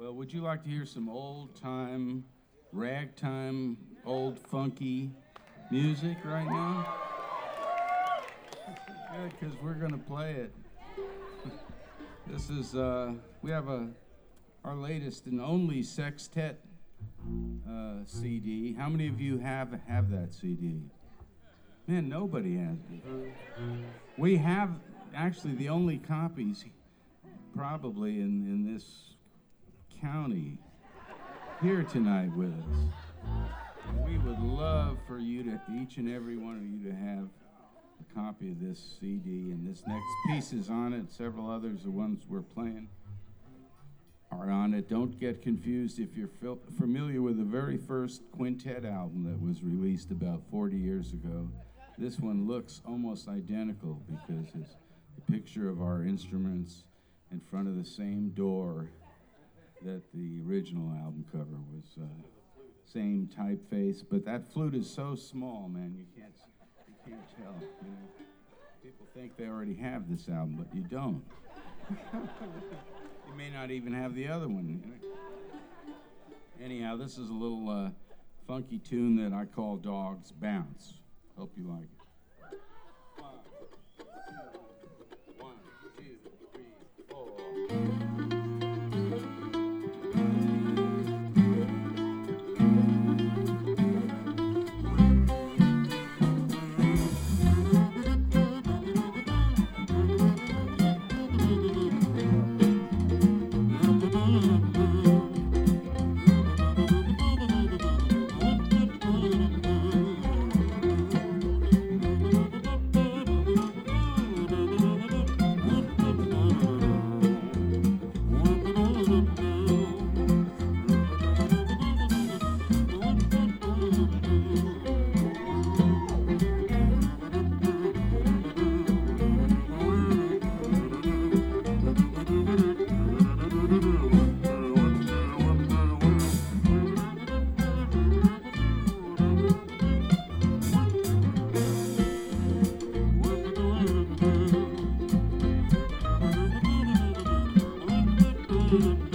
Well, would you like to hear some old-time, ragtime, old funky music right now? Good, because we're going to play it. This is, we have our latest and only sextet CD. How many of you have that CD? Man, nobody has it. We have actually the only copies probably in this county here tonight with us. We would love for you to, each and every one of you, to have a copy of this CD, and this next piece is on it. Several others, the ones we're playing, are on it. Don't get confused if you're familiar with the very first quintet album that was released about 40 years ago. This one looks almost identical because it's a picture of our instruments in front of the same door that the original album cover was. Same typeface, but that flute is so small, man, you can't tell. You know, people think they already have this album, but you don't. You may not even have the other one. Anyhow, this is a little funky tune that I call Dogs Bounce. Hope you like it. 1, 2, 3, 4. Mm-hmm.